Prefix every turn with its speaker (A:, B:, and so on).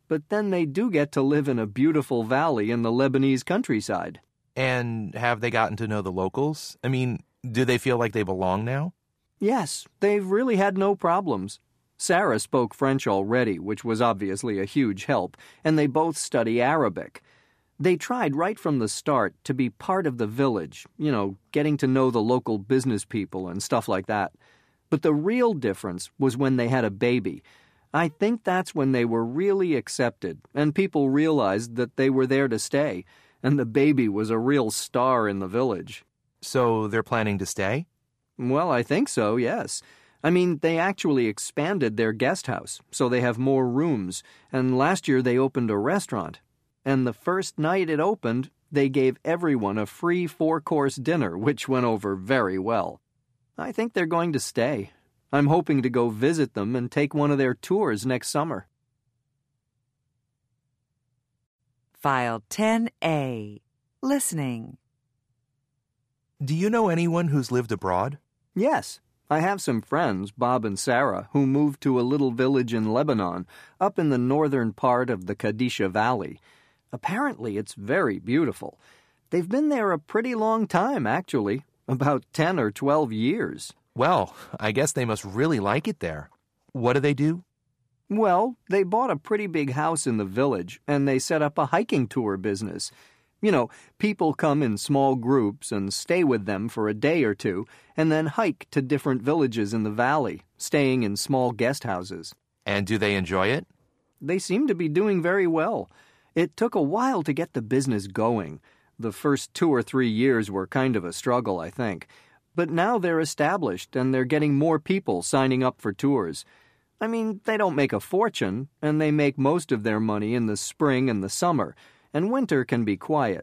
A: but then they do get to live in a beautiful valley in the Lebanese countryside.
B: And have they gotten to know the locals? I mean, do they feel like they belong now?
A: Yes, they've really had no problems. Sarah spoke French already, which was obviously a huge help, and they both study Arabic. They tried right from the start to be part of the village, getting to know the local business people and stuff like that. But the real difference was when they had a baby. I think that's when they were really accepted, and people realized that they were there to stay, and the baby was a real star in the village.
B: So they're planning to stay?
A: Well, I think so, yes. I mean, they actually expanded their guest house, so they have more rooms, and last year they opened a restaurant. And the first night it opened, they gave everyone a free 4-course dinner, which went over very well. I think they're going to stay. I'm hoping to go visit them and take one of their tours next summer.
C: File 10A. Listening.
B: Do you know anyone who's lived abroad?
A: Yes, I have some friends, Bob and Sarah, who moved to a little village in Lebanon, up in the northern part of the Kadisha Valley. Apparently, it's very beautiful. They've been there a pretty long time, actually, about 10 or 12 years.
B: Well, I guess they must really like it there. What do they do?
A: Well, they bought a pretty big house in the village, and they set up a hiking tour business. People come in small groups and stay with them for a day or two, and then hike to different villages in the valley, staying in small guest houses.
B: And do they enjoy it?
A: They seem to be doing very well. It took a while to get the business going. The first 2 or 3 years were kind of a struggle, I think. But now they're established, and they're getting more people signing up for tours. I mean, they don't make a fortune, and they make most of their money in the spring and the summer, and winter can be quiet.